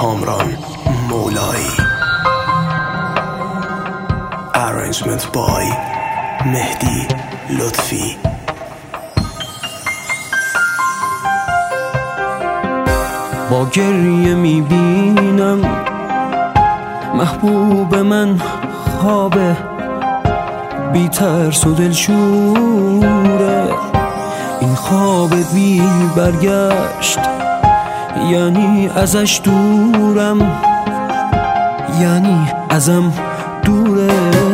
کامران مولایی. Arrangement by مهدی لطفی. با گریه میبینم محبوب من خوابه، بی ترس و دلشوره. این خواب بی برگشت یعنی ازش دورم، یعنی ازم دوره.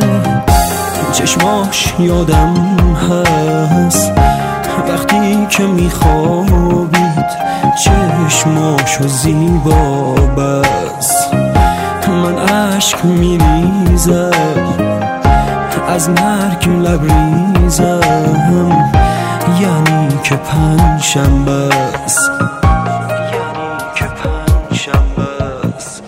چشماش یادم هست وقتی که میخوابید، چشماشو زیبا بس. من عشق میریزم از مرگ لبریزم، یعنی که پنجشنبه است، یعنی که پنجشنبه است،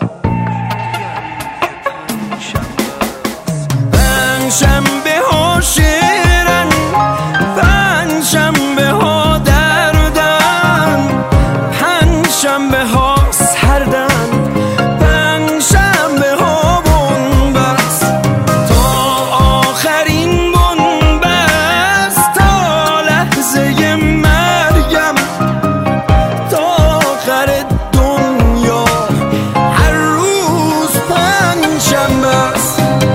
پنجشنبه ها شیرن، پنجشنبه ها دردن، پنجشنبه ها سردن، پنجشنبه ها بنبست تا آخرین بنبست، تا لحظه مرگم، تا آخر دنیا هر روز پنجشنبه است.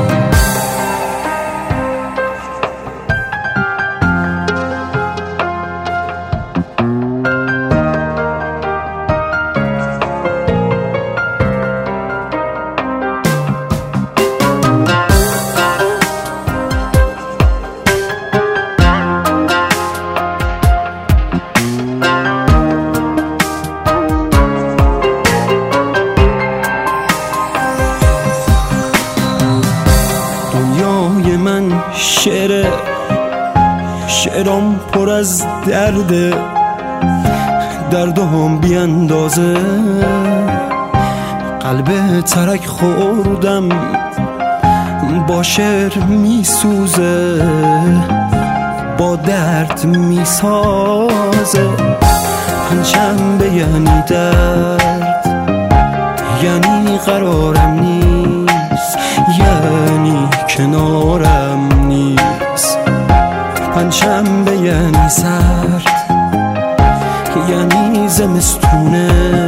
دنیای من شعره، شعرام پر از درده، دردام بی اندازه. قلب ترک خوردم با شعر میسوزه، با درد میسازه. پنجشنبه یعنی درد، یعنی قرارم نیست، یعنی کنارم نیست. پنجشنبه یعنی سرد، یعنی زمستونه.